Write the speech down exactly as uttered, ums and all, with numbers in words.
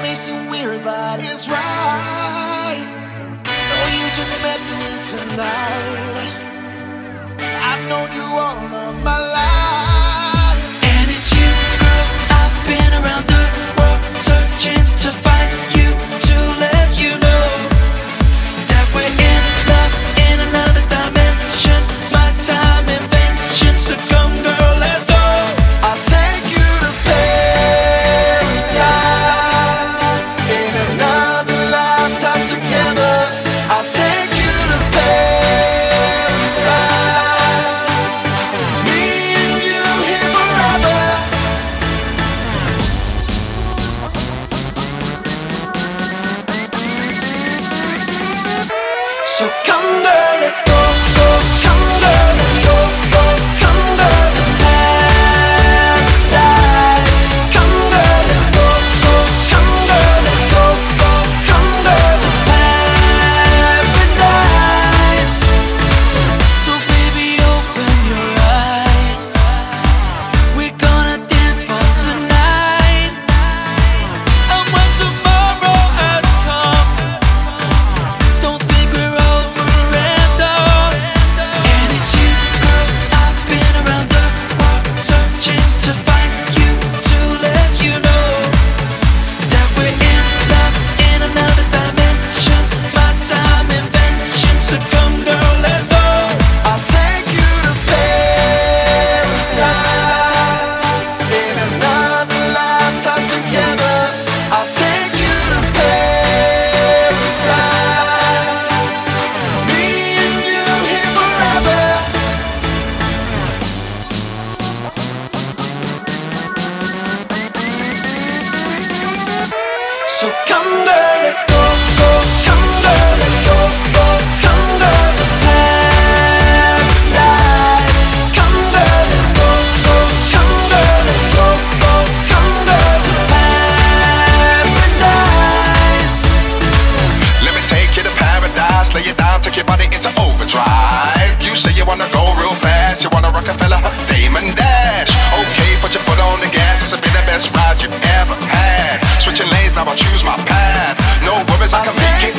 may seem weird, but it's right. Though you just met me tonight, I've known you all of my life. And it's you, girl, I've been around the world searching to find you, to let you know that we're in love in another dimension. My time invention, so come girl, let's go. I'll take you to paradise in another lifetime together. I'll take you to paradise, me and you here forever. So come girl, let's go, go, come girl, let's go, go, come girl to paradise. Come girl, let's go, go, come girl, let's go, go, come girl to paradise. So baby, open your eyes, we're gonna dance for tonight. And when tomorrow has come, don't think we're over and done. And it's you, girl, I've been around the world searching to find you, to let you know that we're in love in another dimension. My time invention, so come girl, let's go. I'll take you to paradise in another lifetime together. I'll take you to paradise, me and you here forever. So come girl, let's go, go, come girl, let's go, go, come girl to paradise. Come girl, let's go, go, come girl, let's go, go, come girl to paradise. Let me take you to paradise, lay you down, take your body into overdrive. You say you wanna go real fast, you wanna Rockefeller, Damon Dash. Okay, put your foot on the gas, this has been the best ride you've ever had. Switching lanes, now I'll choose my path. No worries, I can make it